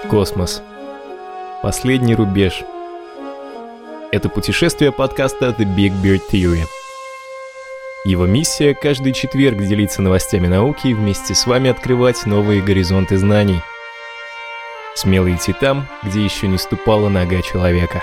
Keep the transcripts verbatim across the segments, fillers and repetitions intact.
Космос. Последний рубеж. Это путешествие подкаста The Big Bird Theory. Его миссия – каждый четверг делиться новостями науки и вместе с вами открывать новые горизонты знаний. Смело идти там, где еще не ступала нога человека.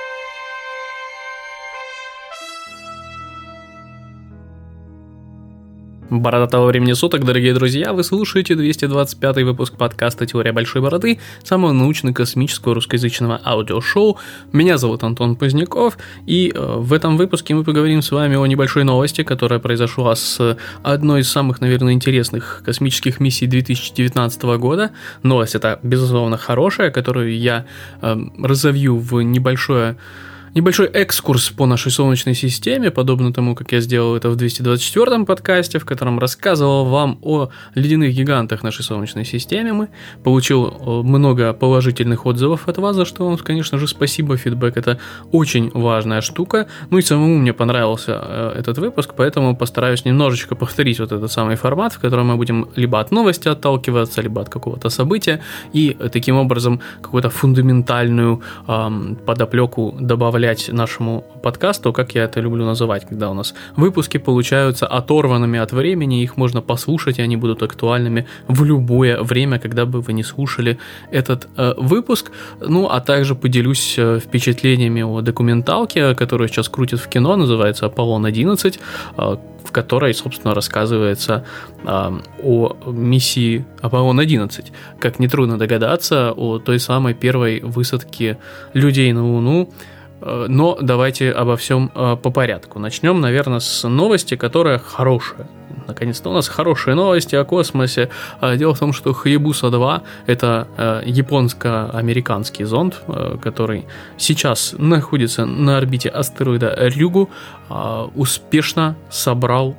Бородатого времени суток, дорогие друзья, вы слушаете двести двадцать пятый выпуск подкаста «Теория большой бороды», самого научно-космического русскоязычного аудиошоу. Меня зовут Антон Поздняков, и э, в этом выпуске мы поговорим с вами о небольшой новости, которая произошла с одной из самых, наверное, интересных космических миссий две тысячи девятнадцатого года. Новость эта, безусловно, хорошая, которую я э, разовью в небольшое... Небольшой экскурс по нашей Солнечной системе, подобно тому, как я сделал это в двести двадцать четвёртом подкасте, в котором рассказывал вам о ледяных гигантах нашей Солнечной системе. Мы получил много положительных отзывов от вас, за что вам, конечно же, спасибо. Фидбэк — это очень важная штука. Ну и самому мне понравился этот выпуск, поэтому постараюсь немножечко повторить вот этот самый формат, в котором мы будем либо от новости отталкиваться, либо от какого-то события, и таким образом какую-то фундаментальную эм, подоплеку добавлять нашему подкасту, как я это люблю называть, когда у нас выпуски получаются оторванными от времени, их можно послушать, и они будут актуальными в любое время, когда бы вы не слушали этот э, выпуск. Ну, а также поделюсь э, впечатлениями о документалке, которую сейчас крутят в кино, называется «Аполлон одиннадцать», э, в которой, собственно, рассказывается э, о миссии Аполлон одиннадцать. Как нетрудно догадаться, о той самой первой высадке людей на Луну. Но давайте обо всем по порядку. Начнем, наверное, с новости, которая хорошая. Наконец-то у нас хорошие новости о космосе. Дело в том, что Хаябуса два – это японско-американский зонд, который сейчас находится на орбите астероида Рюгу, успешно собрал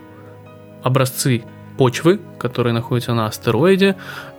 образцы почвы, которые находятся на астероиде,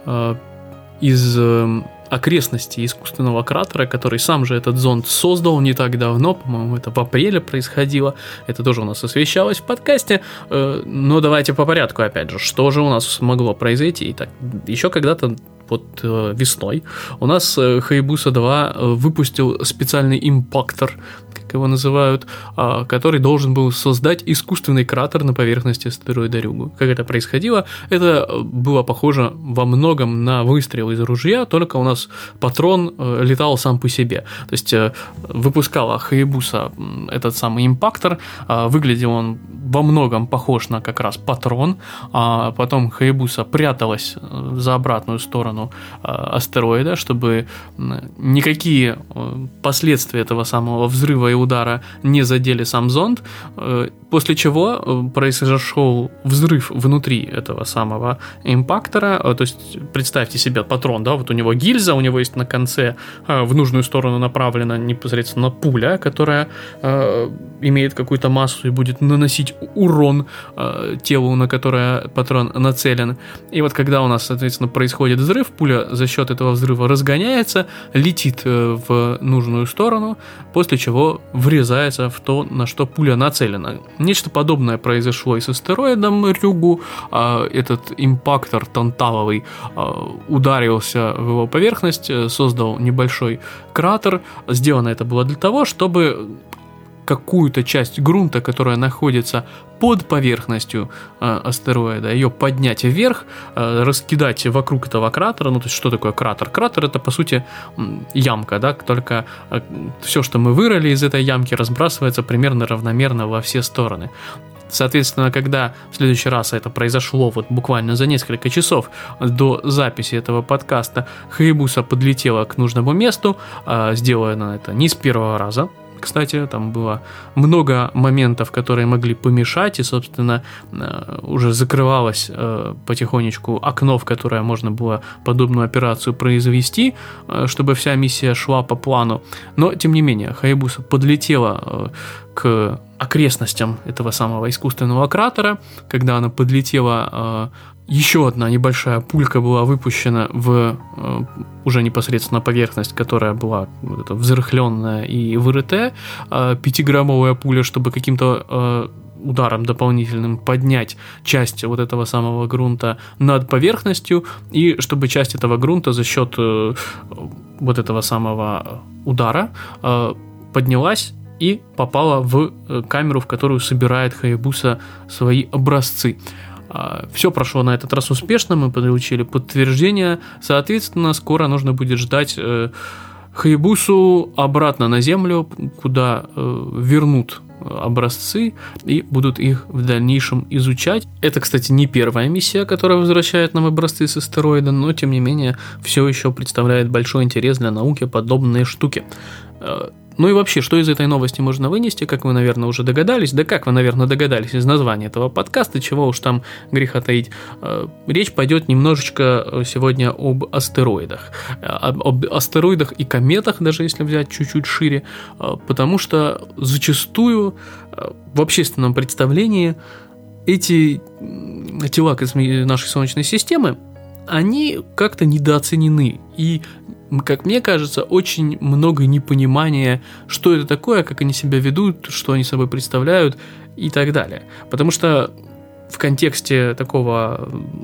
из окрестности искусственного кратера, который сам же этот зонд создал не так давно, по-моему, это в апреле происходило, это тоже у нас освещалось в подкасте, но давайте по порядку, опять же, что же у нас могло произойти. Итак, еще когда-то вот весной у нас Хаябуса два выпустил специальный импактор, как его называют, который должен был создать искусственный кратер на поверхности астероида Рюгу. Как это происходило? Это было похоже во многом на выстрел из ружья, только у нас патрон летал сам по себе. То есть выпускала Хаябуса этот самый импактор, выглядел он во многом похож на как раз патрон, а потом Хаябуса пряталась за обратную сторону астероида, чтобы никакие последствия этого самого взрыва и удара не задели сам зонд, после чего произошел взрыв внутри этого самого импактора. То есть представьте себе патрон, да, вот у него гильза, у него есть на конце в нужную сторону направлена непосредственно пуля, которая имеет какую-то массу и будет наносить урон телу, на которое патрон нацелен. И вот когда у нас, соответственно, происходит взрыв, пуля за счет этого взрыва разгоняется, летит в нужную сторону, после чего врезается в то, на что пуля нацелена. Нечто подобное произошло и с астероидом Рюгу. Этот импактор танталовый ударился в его поверхность, создал небольшой кратер. Сделано это было для того, чтобы какую-то часть грунта, которая находится под поверхностью э, астероида, ее поднять вверх, э, раскидать вокруг этого кратера. Ну, то есть, что такое кратер? Кратер — это, по сути, ямка, да, только э, все, что мы вырыли из этой ямки, разбрасывается примерно равномерно во все стороны. Соответственно, когда в следующий раз это произошло, вот буквально за несколько часов до записи этого подкаста, Хаябуса подлетела к нужному месту, э, сделала она это не с первого раза. Кстати, там было много моментов, которые могли помешать, и, собственно, уже закрывалось потихонечку окно, в которое можно было подобную операцию произвести, чтобы вся миссия шла по плану. Но, тем не менее, Хаябуса подлетела к окрестностям этого самого искусственного кратера. Когда она подлетела, еще одна небольшая пулька была выпущена в э, уже непосредственно поверхность, которая была вот, взрыхленная и вырытая. Э, пятиграммовая пуля, чтобы каким-то э, ударом дополнительным поднять часть вот этого самого грунта над поверхностью, и чтобы часть этого грунта за счет э, вот этого самого удара э, поднялась и попала в камеру, в которую собирает Хаябуса свои образцы. Все прошло на этот раз успешно, мы получили подтверждение, соответственно, скоро нужно будет ждать Хаябусу обратно на Землю, куда вернут образцы и будут их в дальнейшем изучать. Это, кстати, не первая миссия, которая возвращает нам образцы с астероида, но, тем не менее, все еще представляет большой интерес для науки подобные штуки. Ну и вообще, что из этой новости можно вынести, как вы, наверное, уже догадались, да как вы, наверное, догадались из названия этого подкаста, чего уж там греха таить, речь пойдет немножечко сегодня об астероидах, об астероидах и кометах, даже если взять чуть-чуть шире, потому что зачастую в общественном представлении эти тела нашей Солнечной системы, они как-то недооценены, и, как мне кажется, очень много непонимания, что это такое, как они себя ведут, что они собой представляют и так далее. Потому что в контексте такого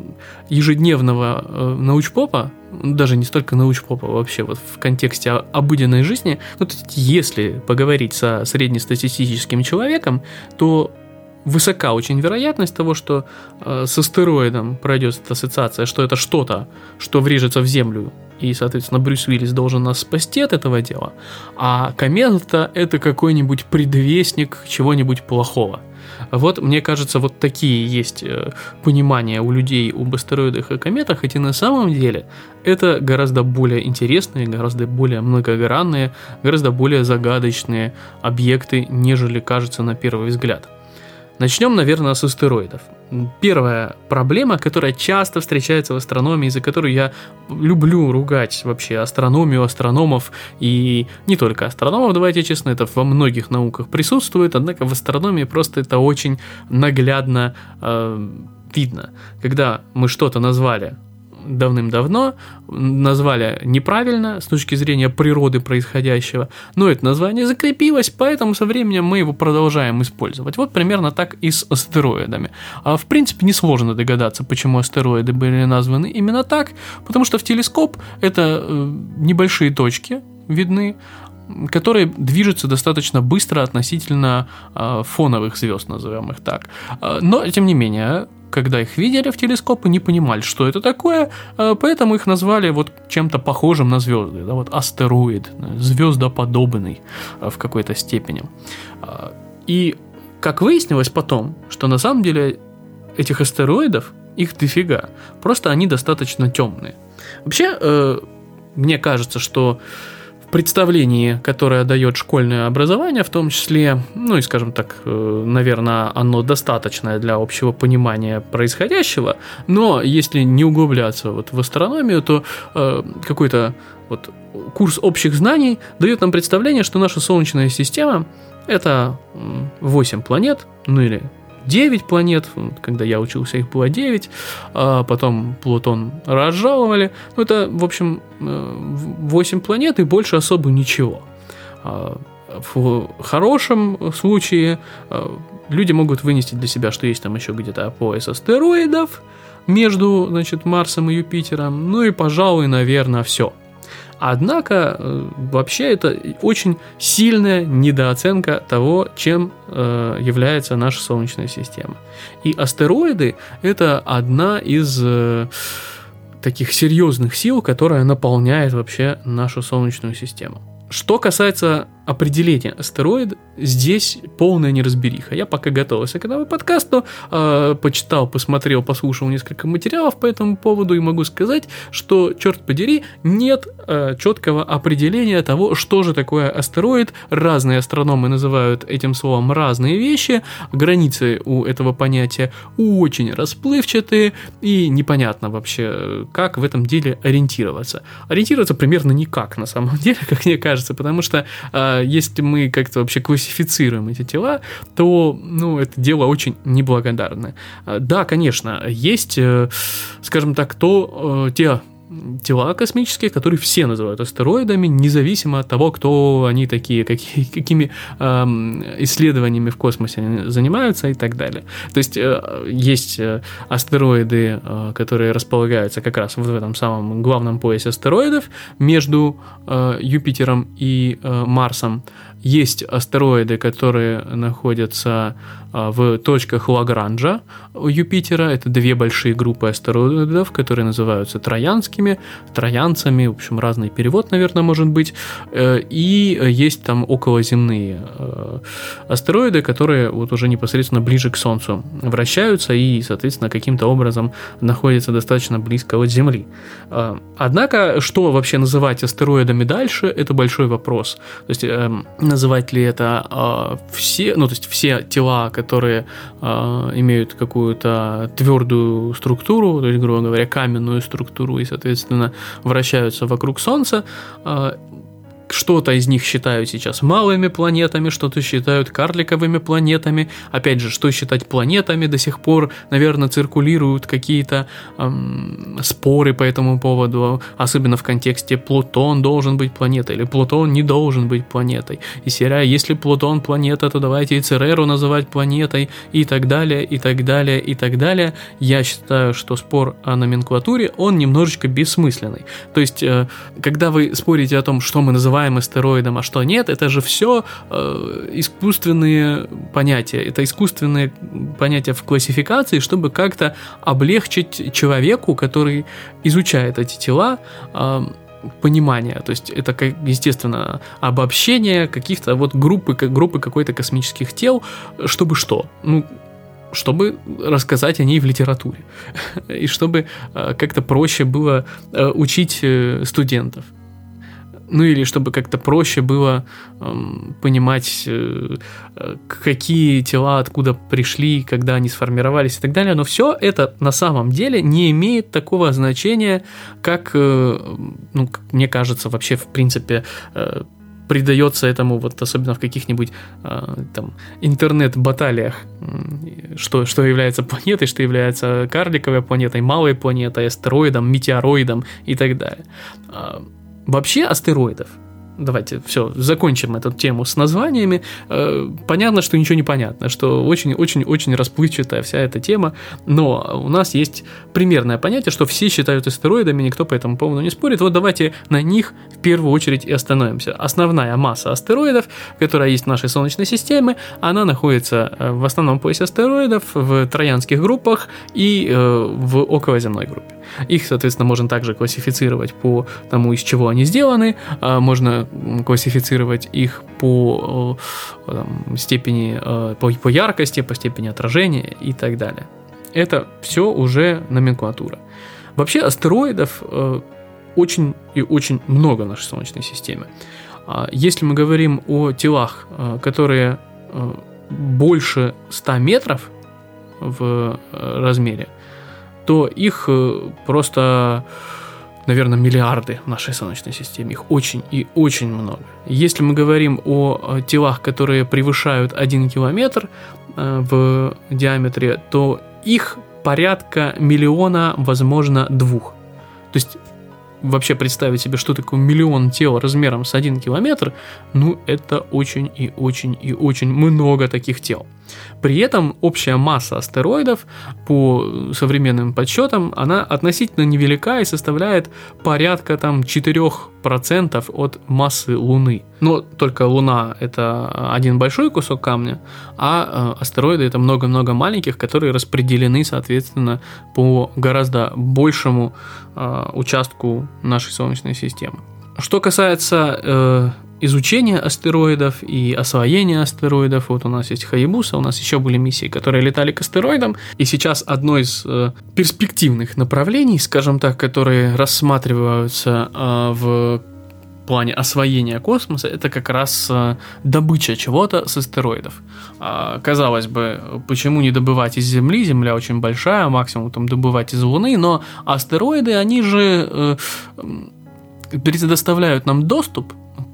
ежедневного научпопа, даже не столько научпопа, вообще вот в контексте обыденной жизни, ну, то есть, если поговорить со среднестатистическим человеком, то высока очень вероятность того, что э, с астероидом пройдет эта ассоциация, что это что-то, что врежется в Землю, и, соответственно, Брюс Уиллис должен нас спасти от этого дела, а комета – это какой-нибудь предвестник чего-нибудь плохого. Вот, мне кажется, вот такие есть э, понимания у людей об астероидах и кометах, хотя на самом деле это гораздо более интересные, гораздо более многогранные, гораздо более загадочные объекты, нежели кажется на первый взгляд. Начнем, наверное, с астероидов. Первая проблема, которая часто встречается в астрономии, за которую я люблю ругать вообще астрономию, астрономов, и не только астрономов, давайте честно, это во многих науках присутствует, однако в астрономии просто это очень наглядно э, видно. Когда мы что-то назвали давным-давно, назвали неправильно с точки зрения природы происходящего, но это название закрепилось, поэтому со временем мы его продолжаем использовать. Вот примерно так и с астероидами. А в принципе несложно догадаться, почему астероиды были названы именно так, потому что в телескоп это небольшие точки видны, которые движутся достаточно быстро относительно фоновых звезд, назовем их так. Но, тем не менее, когда их видели в телескопы, не понимали, что это такое, поэтому их назвали вот чем-то похожим на звезды, да, вот астероид, звездоподобный в какой-то степени. И как выяснилось потом, что на самом деле этих астероидов, их дофига, просто они достаточно темные. Вообще, мне кажется, что в представлении, которое дает школьное образование, в том числе, ну и, скажем так, наверное, оно достаточное для общего понимания происходящего, но если не углубляться вот в астрономию, то э, какой-то вот курс общих знаний дает нам представление, что наша Солнечная система – это восемь планет, ну или девять планет, когда я учился, их было девять, а потом Плутон разжаловали. Ну, это, в общем, восемь планет и больше особо ничего. В хорошем случае люди могут вынести для себя, что есть там еще где-то пояс астероидов между, значит, Марсом и Юпитером, ну и, пожалуй, наверное, все. Однако, вообще, это очень сильная недооценка того, чем э, является наша Солнечная система. И астероиды – это одна из э, таких серьезных сил, которая наполняет вообще нашу Солнечную систему. Что касается определения астероид, здесь полная неразбериха. Я пока готовился к этому подкасту, э, почитал, посмотрел, послушал несколько материалов по этому поводу и могу сказать, что, черт подери, нет э, четкого определения того, что же такое астероид. Разные астрономы называют этим словом разные вещи, границы у этого понятия очень расплывчатые и непонятно вообще, как в этом деле ориентироваться. Ориентироваться примерно никак, на самом деле, как мне кажется, потому что э, если мы как-то вообще классифицируем эти тела, то, ну, это дело очень неблагодарное. Да, конечно, есть, скажем так, то, те тела космические, которые все называют астероидами, независимо от того, кто они такие, какие, какими э, исследованиями в космосе они занимаются и так далее. То есть э, есть астероиды, э, которые располагаются как раз в этом самом главном поясе астероидов между э, Юпитером и э, Марсом. Есть астероиды, которые находятся э, в точках Лагранжа у Юпитера. Это две большие группы астероидов, которые называются троянскими, троянцами, в общем, разный перевод, наверное, может быть. Э, и есть там околоземные э, астероиды, которые вот уже непосредственно ближе к Солнцу вращаются и, соответственно, каким-то образом находятся достаточно близко от Земли. Э, однако, что вообще называть астероидами дальше, это большой вопрос. То есть, э, называть ли это э, все, ну, то есть все тела, которые э, имеют какую-то твердую структуру, то есть, грубо говоря, каменную структуру и, соответственно, вращаются вокруг Солнца. Э, Что-то из них считают сейчас малыми планетами, что-то считают карликовыми планетами. Опять же, что считать планетами, до сих пор, наверное, циркулируют какие-то эм, споры по этому поводу, особенно в контексте Плутон должен быть планетой или Плутон не должен быть планетой. И серия, если Плутон планета, то давайте и Цереру называть планетой и так далее, и так далее, и так далее. Я считаю, что спор о номенклатуре, он немножечко бессмысленный. То есть, э, когда вы спорите о том, что мы называем астероидом, а что нет, это же все э, искусственные понятия. Это искусственные понятия в классификации, чтобы как-то облегчить человеку, который изучает эти тела, э, понимание. То есть это, естественно, обобщение каких-то вот группы, группы какой-то космических тел, чтобы что? Ну, чтобы рассказать о ней в литературе. И чтобы э, как-то проще было э, учить э, студентов. Ну или чтобы как-то проще было эм, понимать, э, какие тела откуда пришли, когда они сформировались и так далее. Но все это на самом деле не имеет такого значения, как, э, ну, как мне кажется, вообще в принципе э, придается этому, вот особенно в каких-нибудь э, там интернет-баталиях, что, что является планетой, что является карликовой планетой, малой планетой, астероидом, метеороидом и так далее. Вообще астероидов, давайте все, закончим эту тему с названиями. Понятно, что ничего не понятно, что очень-очень-очень расплывчатая вся эта тема, но у нас есть примерное понятие, что все считают астероидами, никто по этому поводу не спорит. Вот давайте на них в первую очередь и остановимся. Основная масса астероидов, которая есть в нашей Солнечной системе, она находится в основном поясе астероидов, в троянских группах и в околоземной группе. Их, соответственно, можно также классифицировать по тому, из чего они сделаны, можно классифицировать их по там, степени, по, по яркости, по степени отражения и так далее. Это все уже номенклатура. Вообще астероидов очень и очень много в нашей Солнечной системе. Если мы говорим о телах, которые больше ста метров в размере, то их просто, наверное, миллиарды в нашей Солнечной системе. Их очень и очень много. Если мы говорим о телах, которые превышают один километр в диаметре, то их порядка миллиона, возможно, двух. То есть вообще представить себе, что такое миллион тел размером с один километр, ну, это очень и очень и очень много таких тел. При этом общая масса астероидов по современным подсчетам, она относительно невелика и составляет порядка там четыре процента от массы Луны. Но только Луна — это один большой кусок камня, а астероиды — это много-много маленьких, которые распределены, соответственно, по гораздо большему э, участку нашей Солнечной системы. Что касается э, изучения астероидов и освоения астероидов, вот у нас есть Хаябуса, у нас еще были миссии, которые летали к астероидам, и сейчас одно из э, перспективных направлений, скажем так, которые рассматриваются э, в плане освоения космоса, это как раз э, добыча чего-то с астероидов. А, казалось бы, почему не добывать из Земли? Земля очень большая, максимум там добывать из Луны, но астероиды, они же э, предоставляют нам доступ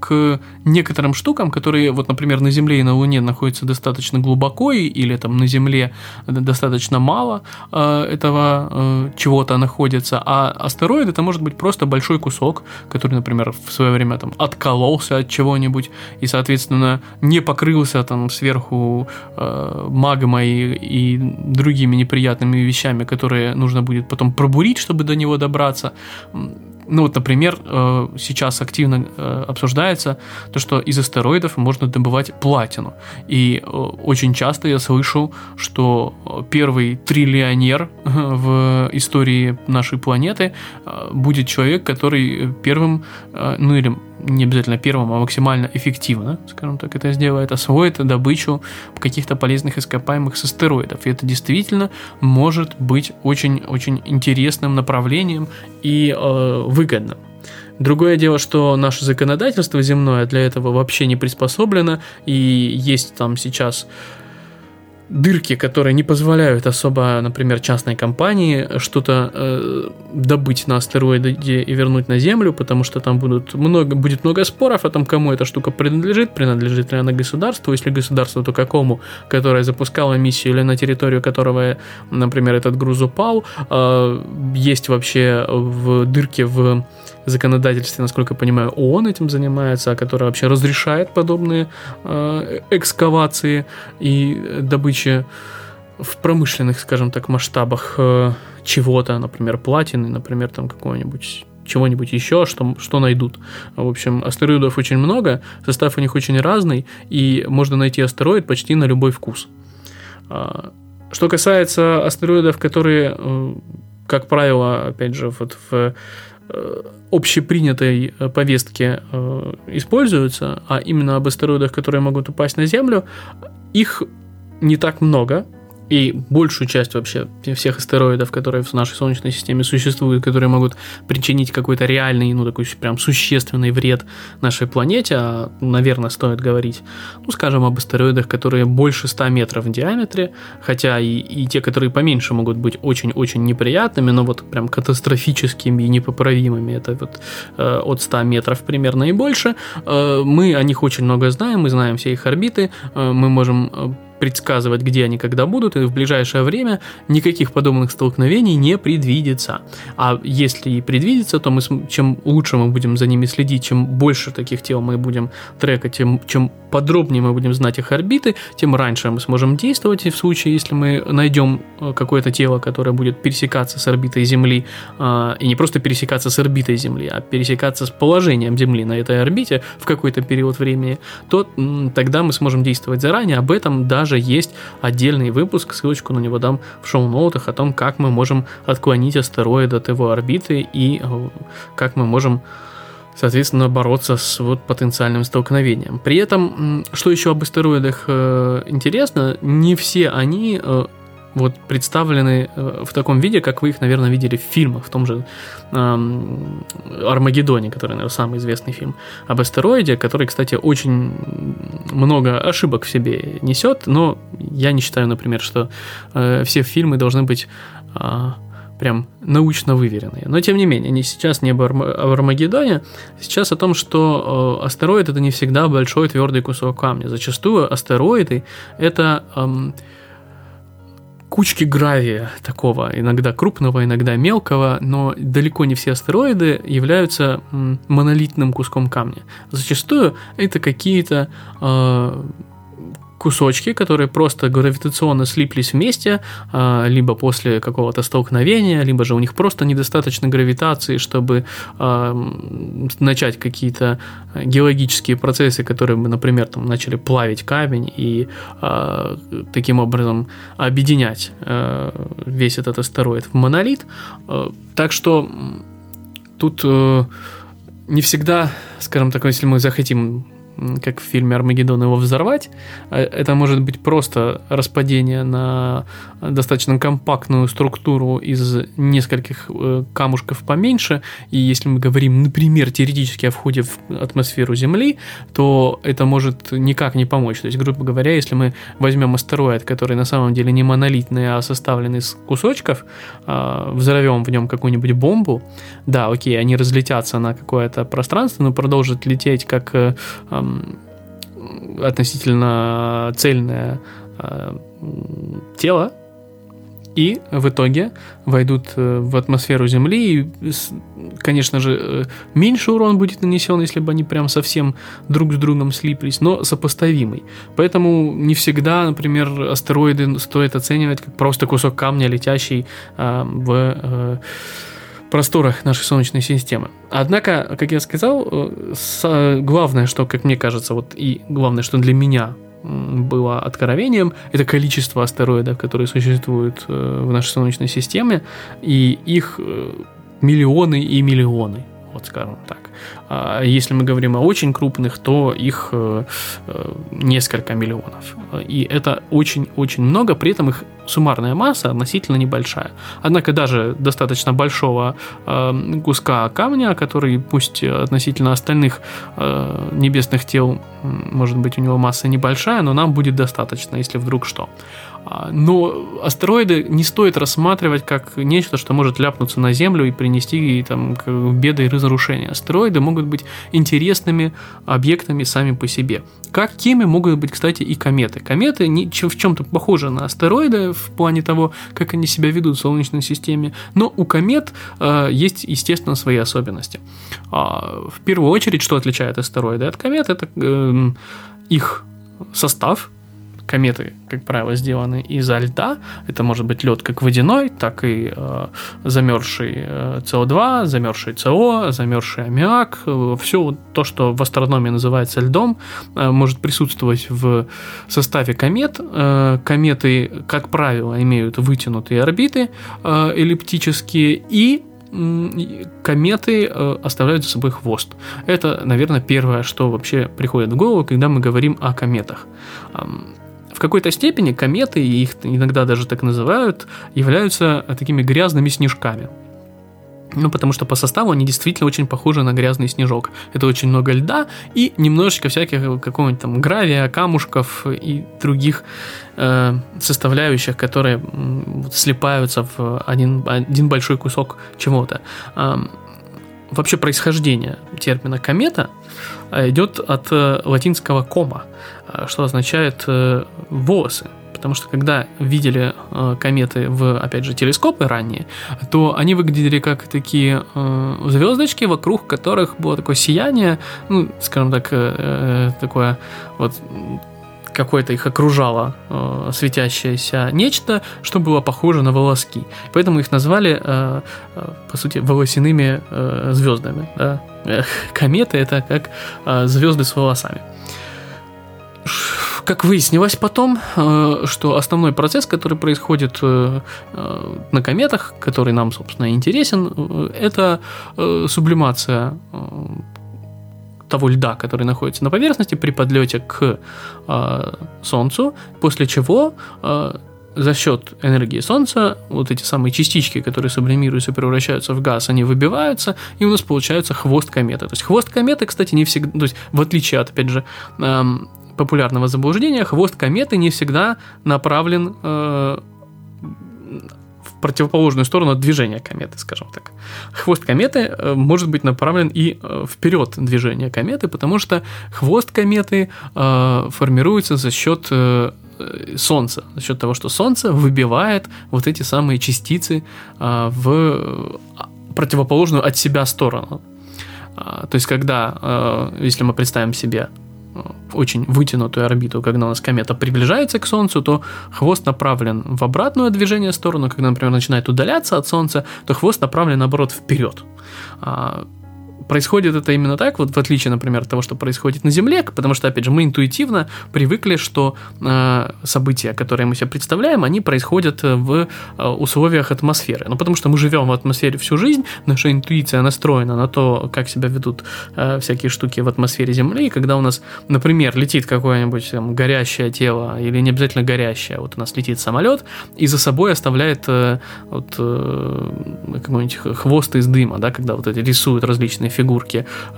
к некоторым штукам, которые, вот, например, на Земле и на Луне находятся достаточно глубоко, или там на Земле достаточно мало э, этого э, чего-то находится, а астероид это может быть просто большой кусок, который, например, в свое время там откололся от чего-нибудь и, соответственно, не покрылся там сверху э, магмой и другими неприятными вещами, которые нужно будет потом пробурить, чтобы до него добраться. Ну вот, например, сейчас активно обсуждается то, что из астероидов можно добывать платину. И очень часто я слышу, что первый триллионер в истории нашей планеты будет человек, который первым, ну или не обязательно первым, а максимально эффективно, скажем так, это сделает, освоит добычу каких-то полезных ископаемых с астероидов. И это действительно может быть очень-очень интересным направлением и э, выгодным. Другое дело, что наше законодательство земное для этого вообще не приспособлено, и есть там сейчас дырки, которые не позволяют особо, например, частной компании что-то э, добыть на астероиде и вернуть на Землю, потому что там будут много, будет много споров о том, кому эта штука принадлежит, принадлежит ли она государству, если государству, то какому, которое запускало миссию, или на территорию которого, например, этот груз упал. Э, есть вообще в дырке в законодательстве, насколько я понимаю, ООН этим занимается, которая вообще разрешает подобные э, экскавации и добычи в промышленных, скажем так, масштабах э, чего-то, например, платины, например, там какого-нибудь чего-нибудь еще, что, что найдут. В общем, астероидов очень много, состав у них очень разный, и можно найти астероид почти на любой вкус. Э, что касается астероидов, которые, э, как правило, опять же, вот в общепринятой повестке э, используются, а именно об астероидах, которые могут упасть на Землю, их не так много, и большую часть вообще всех астероидов, которые в нашей Солнечной системе существуют, которые могут причинить какой-то реальный, ну, такой прям существенный вред нашей планете, а, наверное, стоит говорить, ну, скажем, об астероидах, которые больше ста метров в диаметре, хотя и, и те, которые поменьше, могут быть очень-очень неприятными, но вот прям катастрофическими и непоправимыми, это вот э, от ста метров примерно и больше. Э, мы о них очень много знаем, мы знаем все их орбиты, э, мы можем э, предсказывать, где они когда будут, и в ближайшее время никаких подобных столкновений не предвидится. А если и предвидится, то мы, чем лучше мы будем за ними следить, чем больше таких тел мы будем трекать, тем, чем подробнее мы будем знать их орбиты, тем раньше мы сможем действовать, и в случае, если мы найдем какое-то тело, которое будет пересекаться с орбитой Земли, и не просто пересекаться с орбитой Земли, а пересекаться с положением Земли на этой орбите в какой-то период времени, то тогда мы сможем действовать заранее. Об этом даже есть отдельный выпуск, ссылочку на него дам в шоу-ноутах, о том, как мы можем отклонить астероид от его орбиты и как мы можем, соответственно, бороться с вот потенциальным столкновением. При этом, что еще об астероидах э, интересно, не все они э, вот представлены э, в таком виде, как вы их, наверное, видели в фильмах, в том же э, «Армагеддоне», который, наверное, самый известный фильм об астероиде, который, кстати, очень много ошибок в себе несет, но я не считаю, например, что э, все фильмы должны быть э, прям научно выверенные. Но, тем не менее, не сейчас не об Армагеддоне, сейчас о том, что э, астероид — это не всегда большой твердый кусок камня. Зачастую астероиды — это э, кучки гравия такого, иногда крупного, иногда мелкого, но далеко не все астероиды являются м, монолитным куском камня. Зачастую это какие-то э, кусочки, которые просто гравитационно слиплись вместе, э, либо после какого-то столкновения, либо же у них просто недостаточно гравитации, чтобы э, начать какие-то геологические процессы, которые бы, например, там, начали плавить камень и э, таким образом объединять э, весь этот астероид в монолит. Э, так что тут э, не всегда, скажем так, если мы захотим как в фильме «Армагеддон», его взорвать. Это может быть просто распадение на достаточно компактную структуру из нескольких камушков поменьше. И если мы говорим, например, теоретически о входе в атмосферу Земли, то это может никак не помочь. То есть, грубо говоря, если мы возьмем астероид, который на самом деле не монолитный, а составлен из кусочков, взорвем в нем какую-нибудь бомбу, да, окей, они разлетятся на какое-то пространство, но продолжат лететь как относительно цельное э, тело, и в итоге войдут в атмосферу Земли, и, конечно же, меньше урон будет нанесен, если бы они прям совсем друг с другом слиплись, но сопоставимый. Поэтому не всегда, например, астероиды стоит оценивать как просто кусок камня, летящий э, в э, просторах нашей Солнечной системы. Однако, как я сказал, главное, что, как мне кажется, вот и главное, что для меня было откровением, это количество астероидов, которые существуют в нашей Солнечной системе, и их миллионы и миллионы, вот скажем так. А если мы говорим о очень крупных, то их э, э, несколько миллионов. И это очень-очень много, при этом их суммарная масса относительно небольшая. Однако даже достаточно большого э, куска камня, который пусть относительно остальных э, небесных тел, может быть, у него масса небольшая, но нам будет достаточно, если вдруг что. Но астероиды не стоит рассматривать как нечто, что может ляпнуться на Землю и принести там, беды и разрушения. Астероиды могут быть интересными объектами сами по себе. Какими могут быть, кстати, и кометы. Кометы в чем-то похожи на астероиды в плане того, как они себя ведут в Солнечной системе, но у комет э, есть, естественно, свои особенности. А, в первую очередь, что отличает астероиды от комет, это э, их состав. Кометы, как правило, сделаны изо льда. Это может быть лед как водяной, так и э, замерзший э, си о два, замерзший СО, замерзший аммиак. Э, все то, что в астрономии называется льдом, э, может присутствовать в составе комет. Э, кометы, как правило, имеют вытянутые орбиты э, эллиптические, и кометы э, оставляют за собой хвост. Это, наверное, первое, что вообще приходит в голову, когда мы говорим о кометах. В какой-то степени кометы, их иногда даже так называют, являются такими грязными снежками. Ну, потому что по составу они действительно очень похожи на грязный снежок. Это очень много льда и немножечко всяких какого-нибудь там гравия, камушков и других э, составляющих, которые э, слипаются в один, один большой кусок чего-то. Э, вообще происхождение термина «комета» идет от э, латинского «кома», э, что означает э, «волосы». Потому что когда видели э, кометы в, опять же, телескопы ранние, то они выглядели как такие э, звездочки, вокруг которых было такое сияние, ну, скажем так, э, такое вот какое-то их окружало э, светящееся нечто, что было похоже на волоски. Поэтому их назвали, э, э, по сути, волосяными э, звездами. Да? Кометы — это как э, звезды с волосами. Как выяснилось потом, что основной процесс, который происходит на кометах, который нам, собственно, интересен, это сублимация того льда, который находится на поверхности при подлете к Солнцу, после чего за счет энергии Солнца вот эти самые частички, которые сублимируются и превращаются в газ, они выбиваются, и у нас получается хвост кометы. То есть хвост кометы, кстати, не всегда, то есть в отличие от, опять же, популярного заблуждения, хвост кометы не всегда направлен э, в противоположную сторону от движения кометы, скажем так. Хвост кометы э, может быть направлен и э, вперед движения кометы, потому что хвост кометы э, формируется за счет э, Солнца, за счет того, что Солнце выбивает вот эти самые частицы э, в противоположную от себя сторону. Э, то есть, когда, э, если мы представим себе очень вытянутую орбиту, когда у нас комета приближается к Солнцу, то хвост направлен в обратное движение сторону. Когда, например, начинает удаляться от Солнца, то хвост направлен, наоборот, вперед. происходит это именно так, вот в отличие, например, от того, что происходит на Земле, потому что, опять же, мы интуитивно привыкли, что э, события, которые мы себе представляем, они происходят в э, условиях атмосферы. Ну, потому что мы живем в атмосфере всю жизнь, наша интуиция настроена на то, как себя ведут э, всякие штуки в атмосфере Земли, и когда у нас, например, летит какое-нибудь там, горящее тело, или не обязательно горящее, вот у нас летит самолет, и за собой оставляет э, вот, э, какой-нибудь хвост из дыма, да, когда вот эти рисуют различные фигурки э,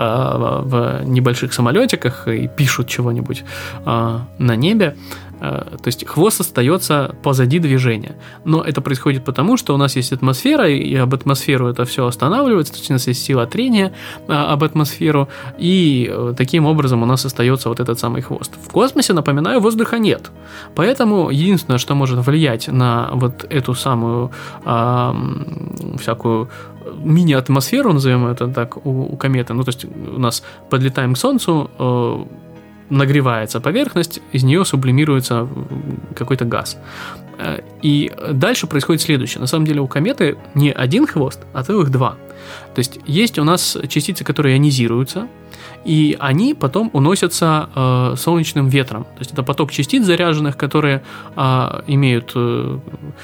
в небольших самолетиках и пишут чего-нибудь э, на небе. Э, то есть хвост остается позади движения. Но это происходит потому, что у нас есть атмосфера, и об атмосферу это все останавливается, то есть у нас есть сила трения э, об атмосферу, и э, таким образом у нас остается вот этот самый хвост. В космосе, напоминаю, воздуха нет. Поэтому единственное, что может влиять на вот эту самую э, всякую мини-атмосферу, назовем это так, у, у кометы, ну, то есть у нас подлетаем к Солнцу, э, нагревается поверхность, из нее сублимируется какой-то газ. Э, и дальше происходит следующее. На самом деле у кометы не один хвост, а целых два. То есть есть у нас частицы, которые ионизируются, и они потом уносятся э, солнечным ветром. То есть это поток частиц заряженных, которые э, имеют э,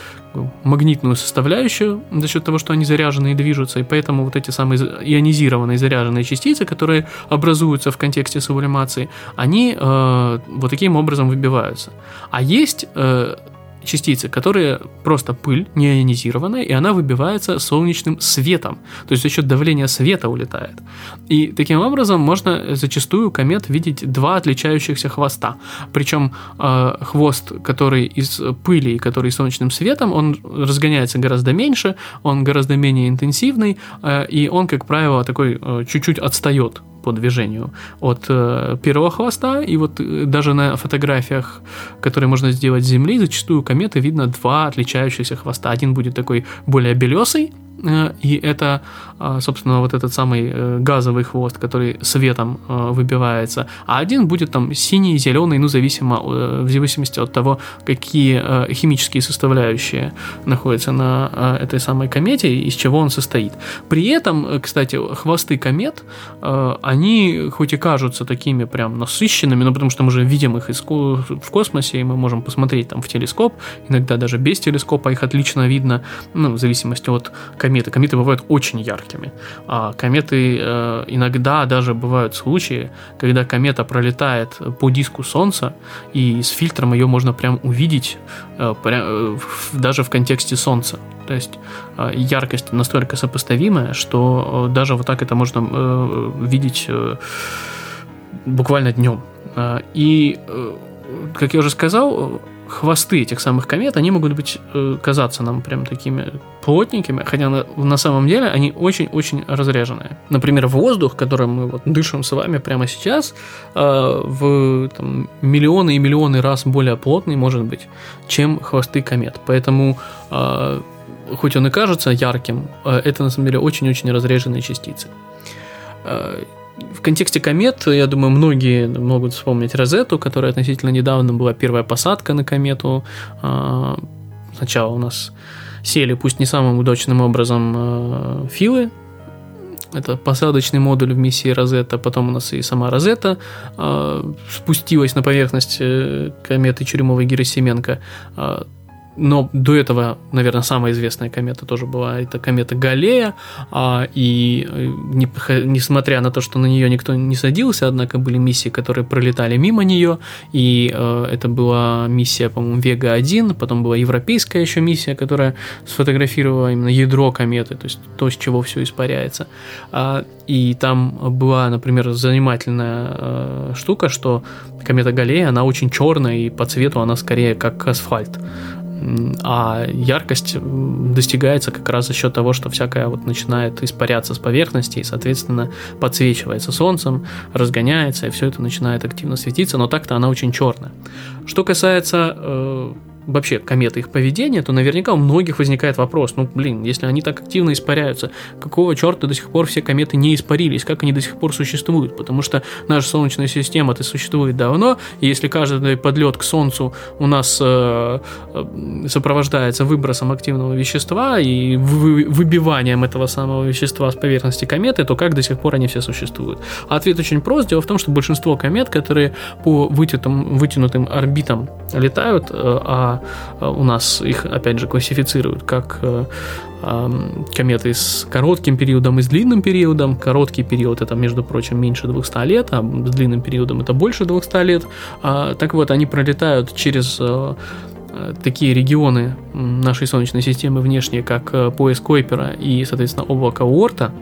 магнитную составляющую за счет того, что они заряжены и движутся, и поэтому вот эти самые ионизированные заряженные частицы, которые образуются в контексте сублимации, они э, вот таким образом выбиваются. А есть э, частицы, которые просто пыль, не ионизированная, и она выбивается солнечным светом. То есть за счет давления света улетает. И таким образом можно зачастую комет видеть два отличающихся хвоста. Причем э, хвост, который из пыли, который солнечным светом, он разгоняется гораздо меньше, он гораздо менее интенсивный, э, и он, как правило, такой э, чуть-чуть отстает по движению от э, первого хвоста, и вот э, даже на фотографиях, которые можно сделать с Земли, зачастую кометы видно два отличающихся хвоста. Один будет такой более белесый, э, и это, э, собственно, вот этот самый э, газовый хвост, который светом э, выбивается, а один будет там синий, зеленый, ну, зависимо, э, в зависимости от того, какие э, химические составляющие находятся на э, этой самой комете, из чего он состоит. При этом, кстати, хвосты комет, э, они хоть и кажутся такими прям насыщенными, но потому что мы же видим их в космосе, и мы можем посмотреть там в телескоп, иногда даже без телескопа их отлично видно, ну, в зависимости от кометы. Кометы бывают очень яркими, а кометы э, иногда даже бывают случаи, когда комета пролетает по диску Солнца, и с фильтром ее можно прям увидеть э, прям, э, даже в контексте Солнца. То есть э, яркость настолько сопоставимая, что э, даже вот так это можно э, видеть э, буквально днем. Э, и, э, как я уже сказал, хвосты этих самых комет, они могут быть, э, казаться нам прям такими плотненькими, хотя на, на самом деле они очень-очень разряженные. Например, воздух, которым мы вот дышим с вами прямо сейчас, э, в там, миллионы и миллионы раз более плотный может быть, чем хвосты комет. Поэтому э, хоть он и кажется ярким, это на самом деле очень-очень разреженные частицы. В контексте комет, я думаю, многие могут вспомнить Розетту, которая относительно недавно была первая посадка на комету. Сначала у нас сели, пусть не самым удачным образом, Филы. Это посадочный модуль в миссии Розетта. Потом у нас и сама Розетта спустилась на поверхность кометы Черемовой-Герасименко. Но до этого, наверное, самая известная комета тоже была, это комета Галлея, а, и не, несмотря на то, что на нее никто не садился, однако были миссии, которые пролетали мимо нее, и э, это была миссия, по-моему, Вега один, потом была европейская еще миссия, которая сфотографировала именно ядро кометы, то есть то, с чего все испаряется. А, и там была, например, занимательная э, штука, что комета Галлея, она очень черная, и по цвету она скорее как асфальт. А яркость достигается как раз за счет того, что всякое вот начинает испаряться с поверхности и, соответственно, подсвечивается солнцем, разгоняется, и все это начинает активно светиться, но так-то она очень черная. Что касается э, вообще кометы, их поведение, то наверняка у многих возникает вопрос, ну, блин, если они так активно испаряются, какого черта до сих пор все кометы не испарились, как они до сих пор существуют? Потому что наша Солнечная система-то существует давно, и если каждый подлет к Солнцу у нас э, сопровождается выбросом активного вещества и вы, выбиванием этого самого вещества с поверхности кометы, то как до сих пор они все существуют? Ответ очень прост. Дело в том, что большинство комет, которые по вытянутым, вытянутым орбитам летают, а у нас их, опять же, классифицируют как кометы с коротким периодом и с длинным периодом. Короткий период — это, между прочим, меньше двухсот лет, а с длинным периодом это больше двухсот лет. Так вот, они пролетают через такие регионы нашей Солнечной системы внешние, как пояс Койпера и, соответственно, облако Оорта.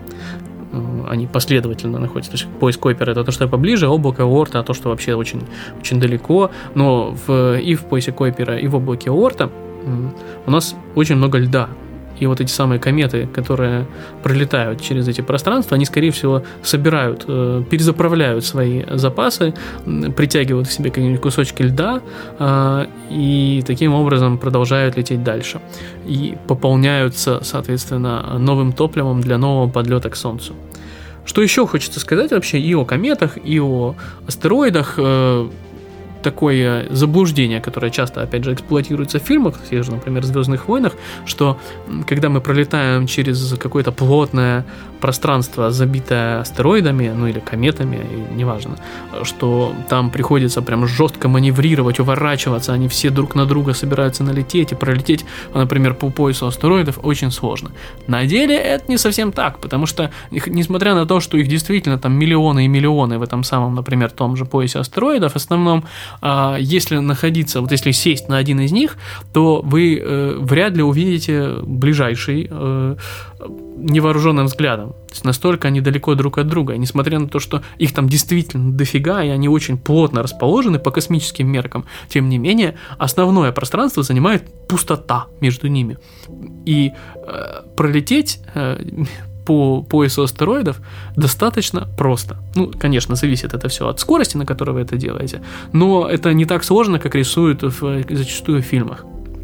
Они последовательно находятся. То есть пояс Койпера — это то, что поближе, а облако Оорта — то, что вообще очень, очень далеко. Но в, и в поясе Койпера, и в облаке Оорта у нас очень много льда. И вот эти самые кометы, которые пролетают через эти пространства, они, скорее всего, собирают, э, перезаправляют свои запасы, притягивают к себе какие-нибудь кусочки льда э, и таким образом продолжают лететь дальше. И пополняются, соответственно, новым топливом для нового подлета к Солнцу. Что еще хочется сказать вообще и о кометах, и о астероидах. Э, такое заблуждение, которое часто, опять же, эксплуатируется в фильмах, в тех же, например, «Звездных войнах», что когда мы пролетаем через какое-то плотное пространство, забитое астероидами, ну или кометами, неважно, что там приходится прям жестко маневрировать, уворачиваться, они все друг на друга собираются налететь и пролететь, например, по поясу астероидов очень сложно. На деле это не совсем так, потому что, несмотря на то, что их действительно там миллионы и миллионы в этом самом, например, том же поясе астероидов, в основном, если находиться, вот если сесть на один из них, то вы э, вряд ли увидите ближайший э, невооруженным взглядом. То есть настолько они далеко друг от друга. И несмотря на то, что их там действительно дофига, и они очень плотно расположены по космическим меркам, тем не менее, основное пространство занимает пустота между ними. И э, пролететь э, по поясу астероидов достаточно просто. Ну, конечно, зависит это все от скорости, на которой вы это делаете, но это не так сложно, как рисуют в, зачастую в фильмах.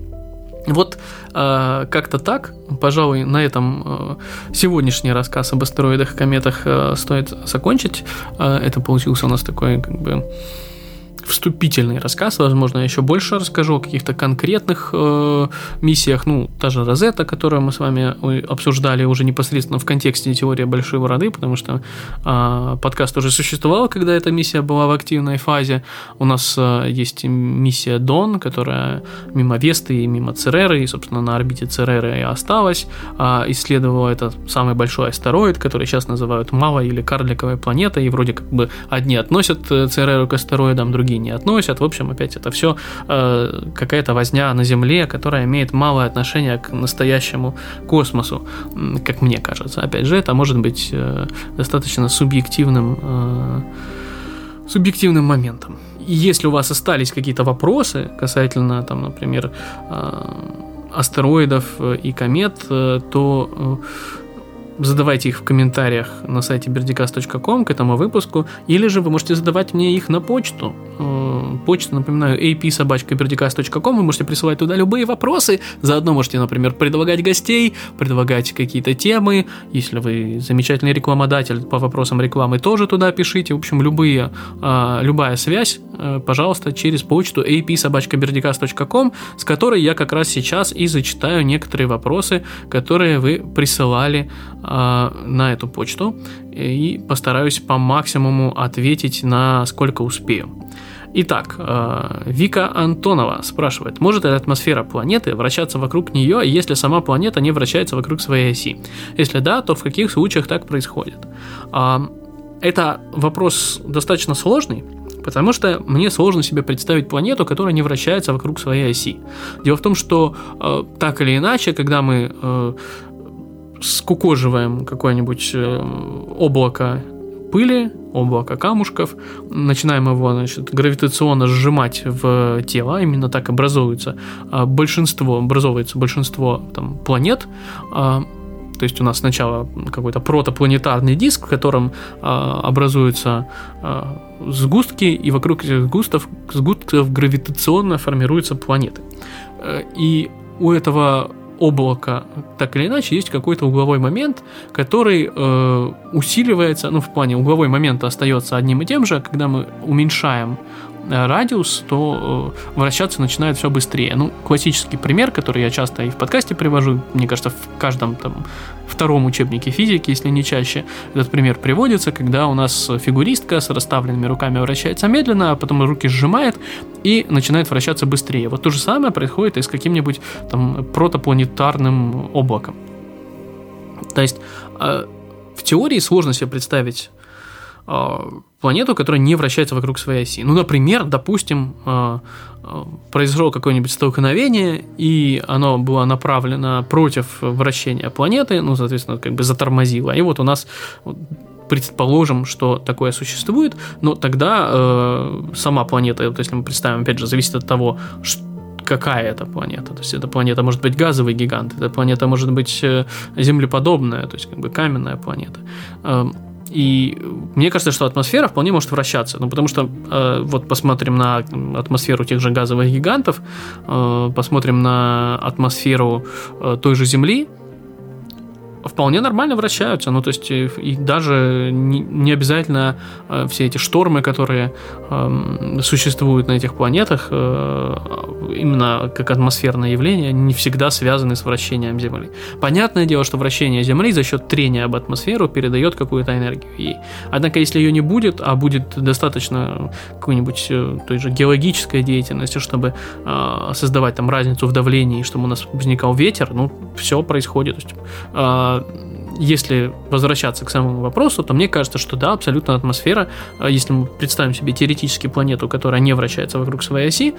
Вот э, как-то так, пожалуй, на этом э, сегодняшний рассказ об астероидах и кометах э, стоит закончить. Э, это получился у нас такой, как бы, вступительный рассказ. Возможно, я еще больше расскажу о каких-то конкретных э, миссиях. Ну, та же Розетта, которую мы с вами обсуждали уже непосредственно в контексте теории большой бороды, потому что э, подкаст уже существовал, когда эта миссия была в активной фазе. У нас э, есть миссия Дон, которая мимо Весты и мимо Цереры, и, собственно, на орбите Цереры и осталась. Э, исследовала этот самый большой астероид, который сейчас называют малой или карликовой планетой, и вроде как бы одни относят Цереру к астероидам, другие не относят. В общем, опять это все э, какая-то возня на Земле, которая имеет малое отношение к настоящему космосу, как мне кажется. Опять же, это может быть э, достаточно субъективным, э, субъективным моментом. И если у вас остались какие-то вопросы касательно, там, например, э, астероидов и комет, э, то э, задавайте их в комментариях на сайте бердикаст точка ком к этому выпуску, или же вы можете задавать мне их на почту. Почта, напоминаю, эй пи собака бердикаст точка ком. Вы можете присылать туда любые вопросы. Заодно можете, например, предлагать гостей, предлагать какие-то темы. Если вы замечательный рекламодатель по вопросам рекламы, тоже туда пишите. В общем, любые, любая связь, пожалуйста, через почту эй пи собака бердикаст точка ком, с которой я как раз сейчас и зачитаю некоторые вопросы, которые вы присылали на эту почту, и постараюсь по максимуму ответить, насколько успею. Итак, Вика Антонова спрашивает: может ли атмосфера планеты вращаться вокруг нее, если сама планета не вращается вокруг своей оси? Если да, то в каких случаях так происходит? Это вопрос достаточно сложный, потому что мне сложно себе представить планету, которая не вращается вокруг своей оси. Дело в том, что так или иначе, когда мы скукоживаем какое-нибудь облако пыли, облако камушков, начинаем его, значит, гравитационно сжимать в тело, именно так образуется большинство, образовывается большинство там, планет. То есть у нас сначала какой-то протопланетарный диск, в котором э, образуются э, сгустки, и вокруг этих сгустков, сгустков гравитационно формируются планеты. Э, и у этого облака, так или иначе, есть какой-то угловой момент, который э, усиливается, ну, в плане угловой момент остается одним и тем же, когда мы уменьшаем радиус, то э, вращаться начинает все быстрее. Ну, классический пример, который я часто и в подкасте привожу, мне кажется, в каждом там втором учебнике физики, если не чаще, этот пример приводится, когда у нас фигуристка с расставленными руками вращается медленно, а потом руки сжимает и начинает вращаться быстрее. Вот то же самое происходит и с каким-нибудь там протопланетарным облаком. То есть э, в теории сложно себе представить планету, которая не вращается вокруг своей оси. Ну, например, допустим, произошло какое-нибудь столкновение, и оно было направлено против вращения планеты, ну, соответственно, как бы затормозило. И вот у нас, предположим, что такое существует, но тогда э, сама планета, вот если мы представим, опять же, зависит от того, что какая это планета. То есть эта планета может быть газовый гигант, эта планета может быть землеподобная, то есть как бы каменная планета. И мне кажется, что атмосфера вполне может вращаться. Ну, потому что э, вот посмотрим на атмосферу тех же газовых гигантов, э, посмотрим на атмосферу э, той же Земли, вполне нормально вращаются. Ну, то есть, и, и даже не, не обязательно э, все эти штормы, которые э, существуют на этих планетах, э, именно как атмосферное явление, они не всегда связаны с вращением Земли. Понятное дело, что вращение Земли за счет трения об атмосферу передает какую-то энергию ей. Однако, если ее не будет, а будет достаточно какой-нибудь э, той же геологической деятельности, чтобы э, создавать там разницу в давлении, чтобы у нас возникал ветер, ну, все происходит. То есть, э, если возвращаться к самому вопросу, то мне кажется, что да, абсолютно атмосфера, если мы представим себе теоретически планету, которая не вращается вокруг своей оси,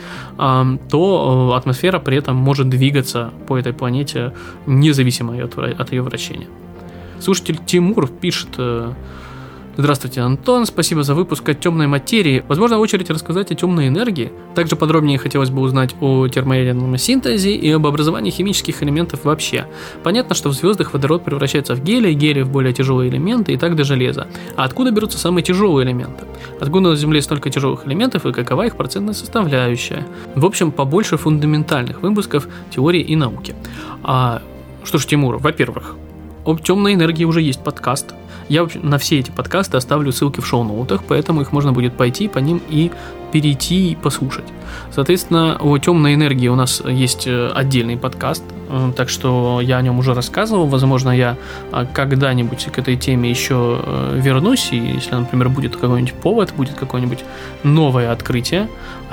то атмосфера при этом может двигаться по этой планете независимо от ее вращения. Слушатель Тимур пишет: здравствуйте, Антон, спасибо за выпуск о темной материи. Возможно, очередь рассказать о темной энергии. Также подробнее хотелось бы узнать о термоядерном синтезе и об образовании химических элементов вообще. Понятно, что в звездах водород превращается в гелий, гелий в более тяжелые элементы и так до железа. А откуда берутся самые тяжелые элементы? Откуда на Земле столько тяжелых элементов и какова их процентная составляющая? В общем, побольше фундаментальных выпусков теории и науки. А, что ж, Тимур, во-первых, об темной энергии уже есть подкаст. Я на все эти подкасты оставлю ссылки в шоу-ноутах, поэтому их можно будет пойти по ним и перейти и послушать. Соответственно, о темной энергии у нас есть отдельный подкаст, так что я о нем уже рассказывал. Возможно, я когда-нибудь к этой теме еще вернусь, и если, например, будет какой-нибудь повод, будет какое-нибудь новое открытие,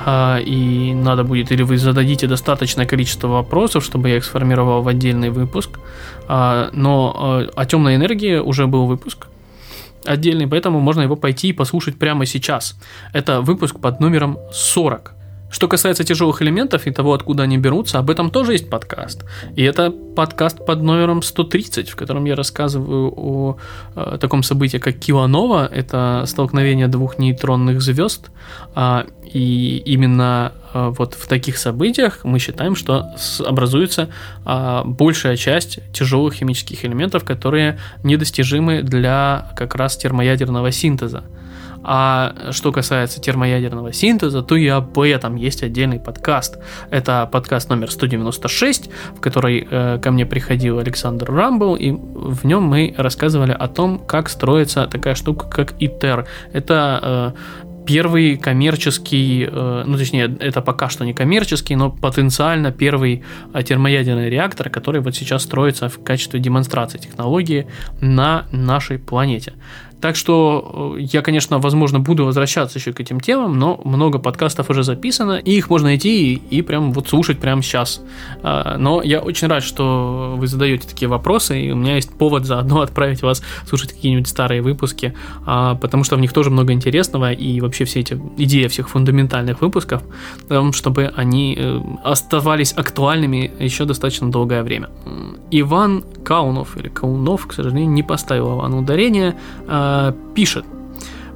и надо будет, или вы зададите достаточное количество вопросов, чтобы я их сформировал в отдельный выпуск. Но о темной энергии уже был выпуск отдельный, поэтому можно его пойти и послушать прямо сейчас. Это выпуск под номером сорок. Что касается тяжелых элементов и того, откуда они берутся, об этом тоже есть подкаст. И это подкаст под номером сто тридцать, в котором я рассказываю о, о таком событии, как килонова. Это столкновение двух нейтронных звезд. А, и именно а, вот в таких событиях мы считаем, что образуется а, большая часть тяжелых химических элементов, которые недостижимы для как раз термоядерного синтеза. А что касается термоядерного синтеза, то и об этом есть отдельный подкаст. Это подкаст номер сто девяносто шесть, в который э, ко мне приходил Александр Рамбл, и в нем мы рассказывали о том, как строится такая штука, как ИТЕР. Это э, первый коммерческий, э, ну точнее, это пока что не коммерческий, но потенциально первый термоядерный реактор, который вот сейчас строится в качестве демонстрации технологии на нашей планете. Так что я, конечно, возможно, буду возвращаться еще к этим темам, но много подкастов уже записано, и их можно найти и, и прям вот слушать прямо сейчас. Но я очень рад, что вы задаете такие вопросы, и у меня есть повод заодно отправить вас слушать какие-нибудь старые выпуски, потому что в них тоже много интересного, и вообще все эти идеи всех фундаментальных выпусков, чтобы они оставались актуальными еще достаточно долгое время. Иван Каунов, или Каунов, к сожалению, не поставил Ивану ударение, пишет: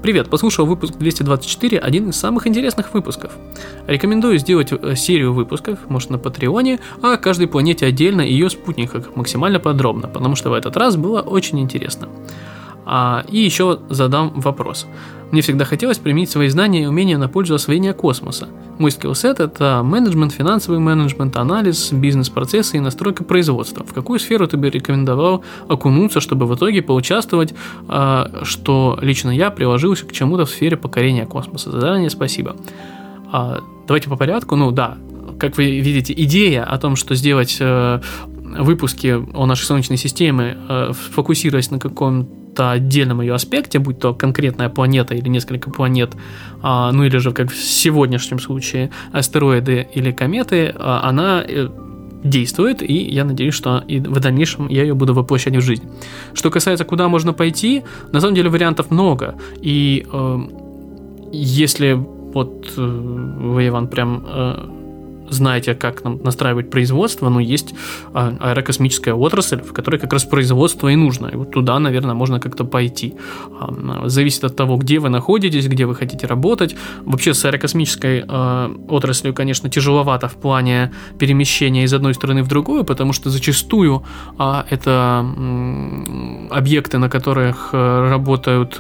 Привет, послушал выпуск двести двадцать четыре, один из самых интересных выпусков. Рекомендую сделать серию выпусков, может на Патреоне, о каждой планете отдельно и ее спутниках максимально подробно, потому что в этот раз было очень интересно. А, и еще задам вопрос. Мне всегда хотелось применить свои знания и умения на пользу освоения космоса. Мой скиллсет – это менеджмент, финансовый менеджмент, анализ, бизнес-процессы и настройка производства. В какую сферу ты бы рекомендовал окунуться, чтобы в итоге поучаствовать, а, что лично я приложился к чему-то в сфере покорения космоса? Заранее спасибо. А, давайте по порядку. Ну да, как вы видите, идея о том, что сделать э, выпуски о нашей Солнечной системе, э, фокусируясь на каком-то отдельном ее аспекте, будь то конкретная планета или несколько планет, а, ну или же, как в сегодняшнем случае, астероиды или кометы, а, она действует, и я надеюсь, что и в дальнейшем я ее буду воплощать в жизнь. Что касается, куда можно пойти, на самом деле вариантов много, и э, если вот э, вы, Иван, прям... Э, знаете, как нам настраивать производство, но есть аэрокосмическая отрасль, в которой как раз производство и нужно. И вот туда, наверное, можно как-то пойти. Зависит от того, где вы находитесь, где вы хотите работать. Вообще с аэрокосмической отраслью, конечно, тяжеловато в плане перемещения из одной страны в другую, потому что зачастую это объекты, на которых работают...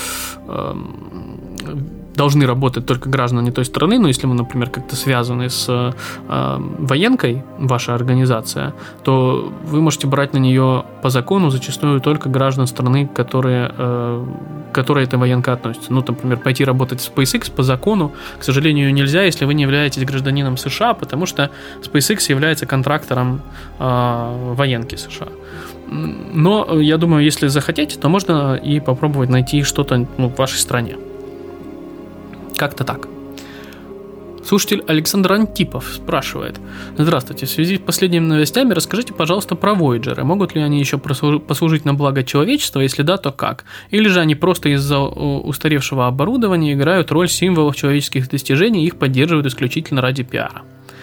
должны работать только граждане той страны, но если вы, например, как-то связаны с э, военкой, ваша организация, то вы можете брать на нее по закону зачастую только граждан страны, которые, э, к которой эта военка относится. Ну, например, пойти работать в SpaceX по закону, к сожалению, нельзя, если вы не являетесь гражданином США, потому что SpaceX является контрактором э, военки США. Но, я думаю, если захотите, то можно и попробовать найти что-то, ну, в вашей стране. Как-то так. Слушатель Александр Антипов спрашивает: здравствуйте, в связи с последними новостями расскажите, пожалуйста, про Voyager. Могут ли они еще послужить на благо человечества? Если да, то как? Или же они просто из-за устаревшего оборудования играют роль символов человеческих достижений и их поддерживают исключительно ради пиара?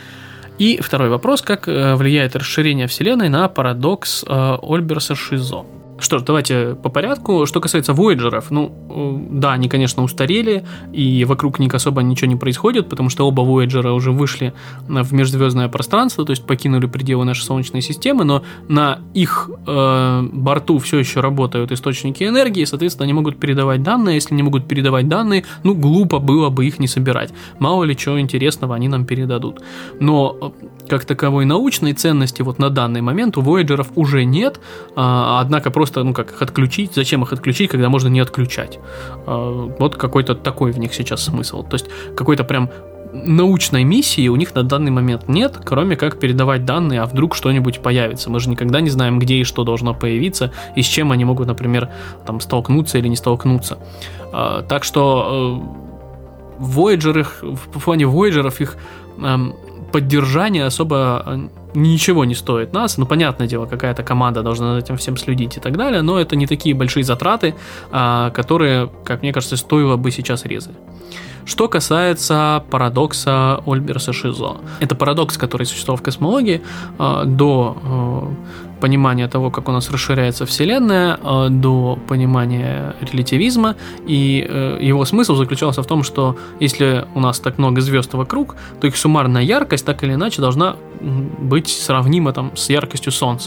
И второй вопрос: как влияет расширение Вселенной на парадокс Ольберса-Шизо? Что ж, давайте по порядку. Что касается Voyager'ов, ну, да, они, конечно, устарели, и вокруг них особо ничего не происходит, потому что оба Voyager'а уже вышли в межзвездное пространство, то есть покинули пределы нашей Солнечной системы, но на их э, борту все еще работают источники энергии, соответственно, они могут передавать данные. Если не могут передавать данные, ну, глупо было бы их не собирать. Мало ли чего интересного они нам передадут. Но как таковой научной ценности вот на данный момент у Voyager'ов уже нет, а, однако просто, ну, как их отключить, зачем их отключить, когда можно не отключать. А, вот какой-то такой в них сейчас смысл. То есть какой-то прям научной миссии у них на данный момент нет, кроме как передавать данные, а вдруг что-нибудь появится. Мы же никогда не знаем, где и что должно появиться, и с чем они могут, например, там, столкнуться или не столкнуться. А, так что э, Voyager, в плане Voyager'ов их э, поддержание особо ничего не стоит нас. Ну, понятное дело, какая-то команда должна за этим всем следить и так далее, но это не такие большие затраты, которые, как мне кажется, стоило бы сейчас резать. Что касается парадокса Ольберса-Шизо. Это парадокс, который существовал в космологии э, до э, понимания того, как у нас расширяется Вселенная, э, до понимания релятивизма. И э, его смысл заключался в том, что если у нас так много звезд вокруг, то их суммарная яркость так или иначе должна быть сравнима там, с яркостью Солнца.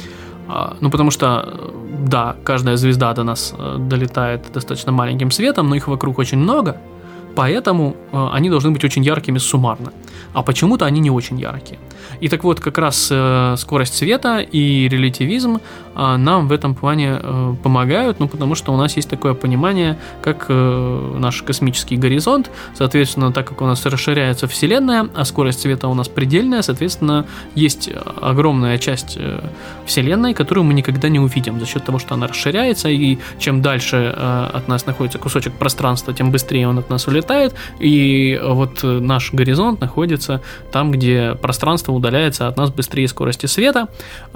Э, ну, потому что, да, каждая звезда до нас э, долетает достаточно маленьким светом, но их вокруг очень много. Поэтому э, они должны быть очень яркими суммарно. А почему-то они не очень яркие. И так вот, как раз э, скорость света и релятивизм э, нам в этом плане э, помогают, ну, потому что у нас есть такое понимание, как э, наш космический горизонт. Соответственно, так как у нас расширяется Вселенная, а скорость света у нас предельная, соответственно, есть огромная часть э, Вселенной, которую мы никогда не увидим за счет того, что она расширяется, и чем дальше э, от нас находится кусочек пространства, тем быстрее он от нас улетает, и вот наш горизонт находится там, где пространство удаляется от нас быстрее скорости света,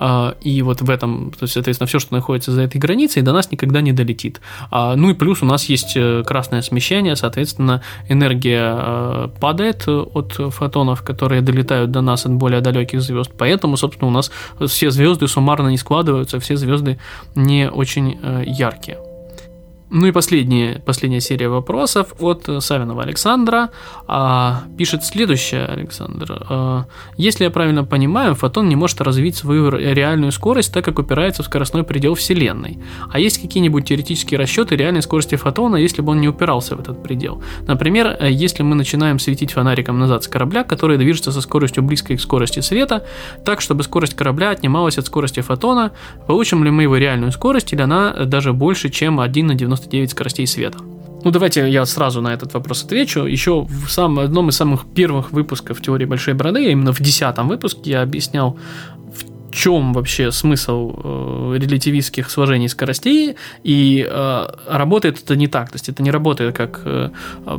и вот в этом, то есть, соответственно, все, что находится за этой границей, до нас никогда не долетит. Ну и плюс у нас есть красное смещение, соответственно, энергия падает от фотонов, которые долетают до нас от более далеких звезд, поэтому, собственно, у нас все звезды суммарно не складываются, все звезды не очень яркие. Ну и последняя, последняя серия вопросов от Савинова Александра. А, пишет следующее, Александр. А, если я правильно понимаю, фотон не может развить свою реальную скорость, так как упирается в скоростной предел Вселенной. А есть какие-нибудь теоретические расчеты реальной скорости фотона, если бы он не упирался в этот предел? Например, если мы начинаем светить фонариком назад с корабля, который движется со скоростью близкой к скорости света, так, чтобы скорость корабля отнималась от скорости фотона, получим ли мы его реальную скорость, или она даже больше, чем один на девяносто девять скоростей света? Ну, давайте я сразу на этот вопрос отвечу. Еще в самом, одном из самых первых выпусков теории Большой Бороды, именно в десятом выпуске, я объяснял, в чем вообще смысл э, релятивистских сложений скоростей, и э, работает это не так, то есть это не работает как э, э,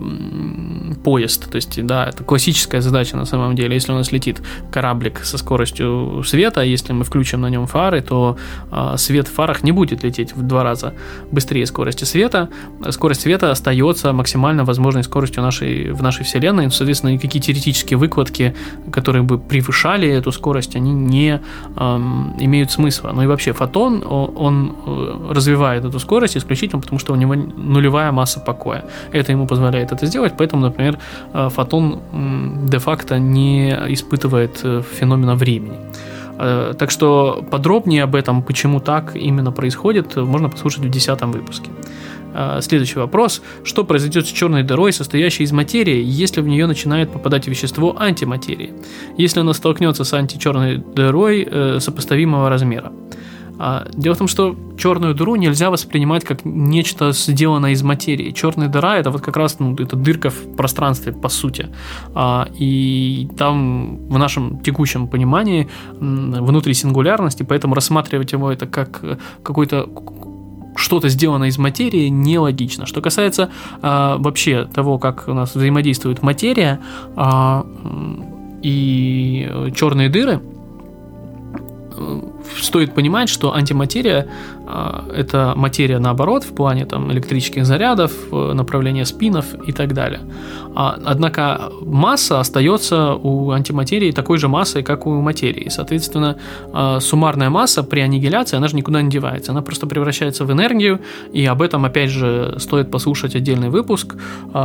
поезд, то есть, да, это классическая задача на самом деле. Если у нас летит кораблик со скоростью света, если мы включим на нем фары, то э, свет в фарах не будет лететь в два раза быстрее скорости света, скорость света остается максимально возможной скоростью нашей, в нашей Вселенной, соответственно, никакие теоретические выкладки, которые бы превышали эту скорость, они не имеют смысла. Ну и вообще фотон, он развивает эту скорость исключительно потому, что у него нулевая масса покоя. Это ему позволяет это сделать, поэтому, например, фотон де-факто не испытывает феномена времени. Так что подробнее об этом, почему так именно происходит, можно послушать в десятом выпуске. Следующий вопрос. Что произойдет с черной дырой, состоящей из материи, если в нее начинает попадать вещество антиматерии? Если она столкнется с античерной дырой э, сопоставимого размера? А, дело в том, что черную дыру нельзя воспринимать как нечто сделанное из материи. Черная дыра — это вот как раз, ну, это дырка в пространстве, по сути. А, и там в нашем текущем понимании внутри сингулярности, поэтому рассматривать его это как какой-то что-то сделано из материи нелогично. Что касается э, вообще того, как у нас взаимодействует материя э, и черные дыры, э, стоит понимать, что антиматерия э, это материя наоборот в плане там, электрических зарядов, направления спинов и так далее. А, однако масса остается у антиматерии такой же массой, как у материи. Соответственно, э, суммарная масса при аннигиляции, она же никуда не девается. Она просто превращается в энергию, и об этом, опять же, стоит послушать отдельный выпуск.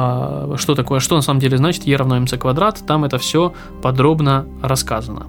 Э, что такое, что на самом деле значит E равно mc квадрат. Там это все подробно рассказано.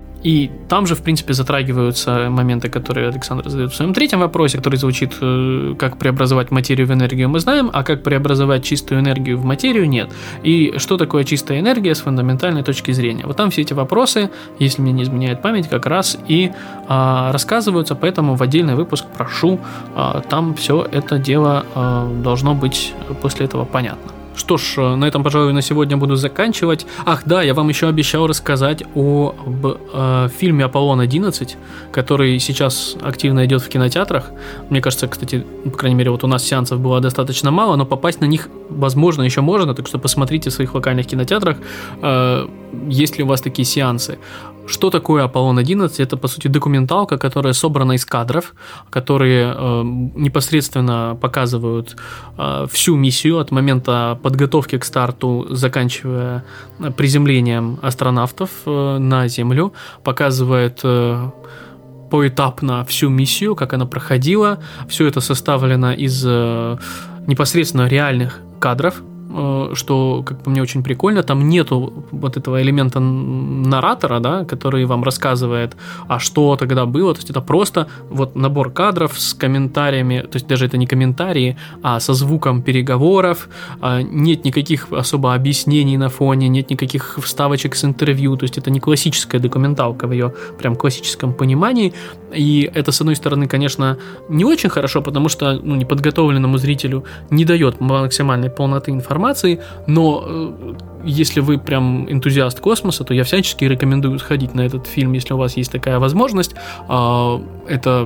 И там же, в принципе, затрагиваются моменты, которые Александр задает в своем третьем вопросе, который звучит, как преобразовать материю в энергию, мы знаем, а как преобразовать чистую энергию в материю, нет. И что такое чистая энергия с фундаментальной точки зрения? Вот там все эти вопросы, если мне не изменяет память, как раз и а, рассказываются, поэтому в отдельный выпуск прошу, а, там все это дело а, должно быть после этого понятно. Что ж, на этом, пожалуй, на сегодня буду заканчивать. Ах, да, я вам еще обещал рассказать о об, э, фильме «Аполлон одиннадцать», который сейчас активно идет в кинотеатрах. Мне кажется, кстати, по крайней мере, вот у нас сеансов было достаточно мало, но попасть на них, возможно, еще можно, так что посмотрите в своих локальных кинотеатрах, э, есть ли у вас такие сеансы. Что такое «Аполлон одиннадцать»? Это, по сути, документалка, которая собрана из кадров, которые э, непосредственно показывают э, всю миссию от момента подготовки к старту, заканчивая приземлением астронавтов э, на Землю, показывает э, поэтапно всю миссию, как она проходила. Все это составлено из э, непосредственно реальных кадров, что, как по мне, очень прикольно. Там нету вот этого элемента наратора, да, который вам рассказывает, а что тогда было. То есть это просто вот набор кадров с комментариями, то есть даже это не комментарии, а со звуком переговоров. Нет никаких особо объяснений на фоне, нет никаких вставочек с интервью. То есть это не классическая документалка в ее прям классическом понимании. И это, с одной стороны, конечно, не очень хорошо, потому что, ну, неподготовленному зрителю не дает максимальной полноты информации, но э, если вы прям энтузиаст космоса, то я всячески рекомендую сходить на этот фильм, если у вас есть такая возможность. Э, это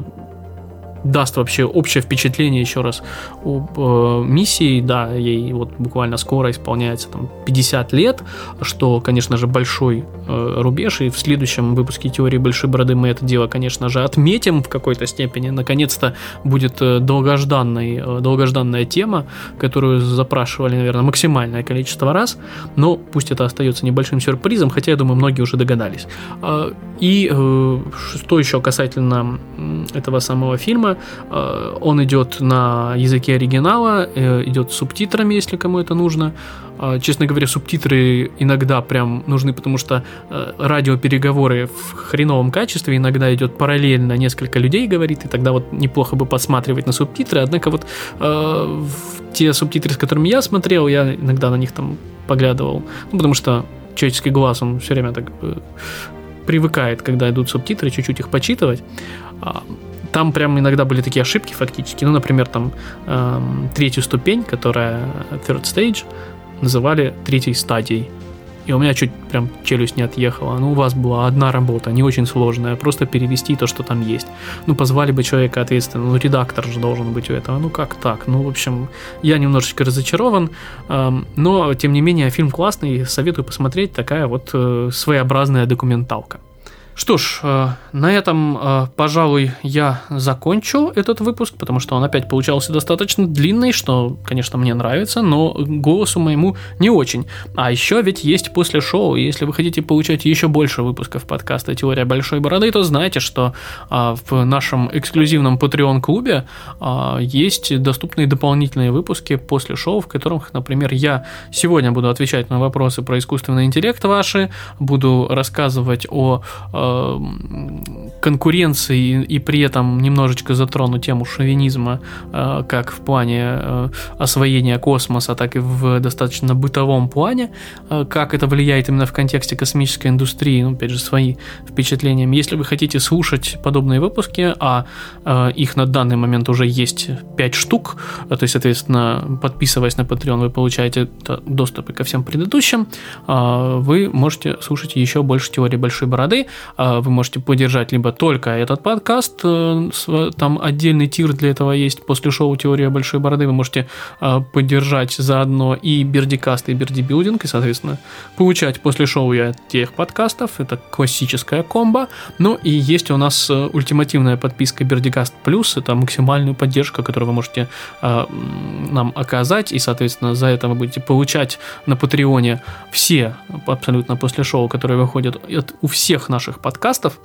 даст вообще общее впечатление еще раз об э, миссии. Да, ей вот буквально скоро исполняется там пятьдесят лет, что, конечно же, большой э, рубеж, и в следующем выпуске «Теории Большой Бороды» мы это дело, конечно же, отметим в какой-то степени. Наконец-то будет э, долгожданный, э, долгожданная тема, которую запрашивали, наверное, максимальное количество раз, но пусть это остается небольшим сюрпризом, хотя, я думаю, многие уже догадались. Э, и э, что еще касательно этого самого фильма, фильма. Он идет на языке оригинала, идет с субтитрами, если кому это нужно. Честно говоря, субтитры иногда прям нужны, потому что радиопереговоры в хреновом качестве, иногда идет параллельно, несколько людей говорит, и тогда вот неплохо бы посматривать на субтитры. Однако вот э, те субтитры, с которыми я смотрел, я иногда на них там поглядывал, ну, потому что человеческий глаз, он все время так э, привыкает, когда идут субтитры, чуть-чуть их почитывать. Там прям иногда были такие ошибки фактически. Ну, например, там э, третью ступень, которая third stage, называли третьей стадией. И у меня чуть прям челюсть не отъехала. Ну, у вас была одна работа, не очень сложная, просто перевести то, что там есть. Ну, позвали бы человека ответственного, ну, редактор же должен быть у этого. Ну, как так? Ну, в общем, я немножечко разочарован, но, тем не менее, фильм классный, советую посмотреть, такая вот своеобразная документалка. Что ж, на этом, пожалуй, я закончу этот выпуск, потому что он опять получался достаточно длинный, что, конечно, мне нравится, но голосу моему не очень. А еще ведь есть после шоу, и если вы хотите получать еще больше выпусков подкаста «Теория большой бороды», то знаете, что в нашем эксклюзивном Patreon-клубе есть доступные дополнительные выпуски после шоу, в которых, например, я сегодня буду отвечать на вопросы про искусственный интеллект ваши, буду рассказывать о конкуренции и при этом немножечко затрону тему шовинизма как в плане освоения космоса, так и в достаточно бытовом плане, как это влияет именно в контексте космической индустрии, ну, опять же, свои впечатления. Если вы хотите слушать подобные выпуски, а их на данный момент уже есть пять штук, то есть, соответственно, подписываясь на Patreon, вы получаете доступы ко всем предыдущим, вы можете слушать еще больше «Теории большой бороды». Вы можете поддержать либо только этот подкаст, там отдельный тир для этого есть, после шоу «Теория большой бороды» вы можете поддержать заодно и Бердикаст, и Бердибилдинг, и, соответственно, получать после шоу и от тех подкастов, это классическая комбо. Ну и есть у нас ультимативная подписка Бердикаст Плюс, это максимальная поддержка, которую вы можете нам оказать, и, соответственно, за это вы будете получать на Патреоне все абсолютно после шоу, которые выходят от, у всех наших подкастов.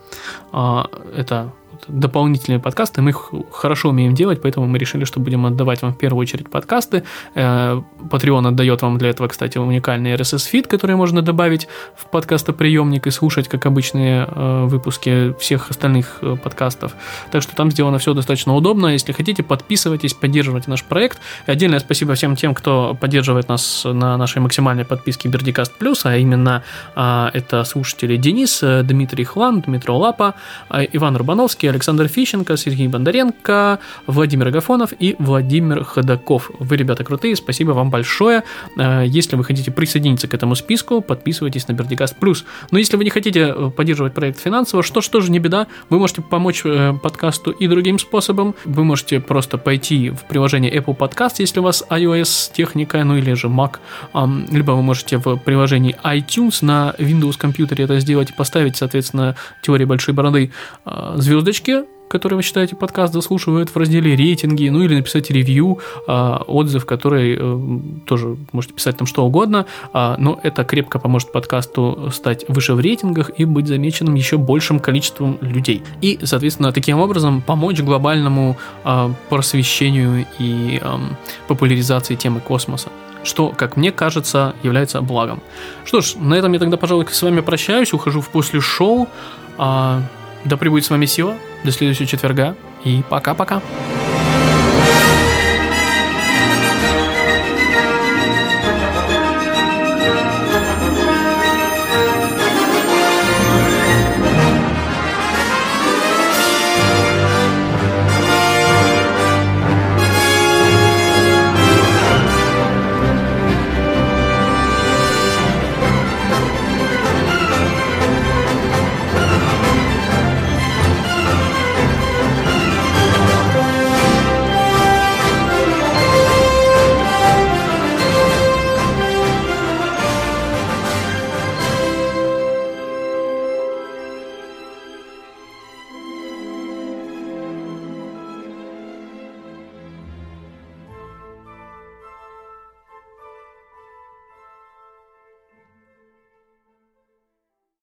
Это дополнительные подкасты, мы их хорошо умеем делать, поэтому мы решили, что будем отдавать вам в первую очередь подкасты. Patreon отдает вам для этого, кстати, уникальный эр эс эс-фид, который можно добавить в подкастоприемник и слушать, как обычные выпуски всех остальных подкастов. Так что там сделано все достаточно удобно. Если хотите, подписывайтесь, поддерживайте наш проект. И отдельное спасибо всем тем, кто поддерживает нас на нашей максимальной подписке Бердикаст Плюс, а именно это слушатели Денис, Дмитрий Хлан, Дмитрий Лапа, Иван Рубановский, Александр Фищенко, Сергей Бондаренко, Владимир Агафонов и Владимир Ходаков. Вы, ребята, крутые, спасибо вам большое. Если вы хотите присоединиться к этому списку, подписывайтесь на Бердикаст Плюс. Но если вы не хотите поддерживать проект финансово, что ж, тоже не беда, вы можете помочь подкасту и другим способом. Вы можете просто пойти в приложение Apple Podcast, если у вас iOS техника, ну или же Mac, либо вы можете в приложении iTunes на Windows компьютере это сделать и поставить, соответственно, «Теория большой бороды» звездочки, которые вы считаете подкаст заслуживает, в разделе рейтинги, ну или написать ревью, отзыв, который тоже можете писать там что угодно, но это крепко поможет подкасту стать выше в рейтингах и быть замеченным еще большим количеством людей. И, соответственно, таким образом помочь глобальному просвещению и популяризации темы космоса, что, как мне кажется, является благом. Что ж, на этом я тогда, пожалуй, с вами прощаюсь, ухожу в после шоу. Да пребудет с вами сила. До следующего четверга. И пока-пока.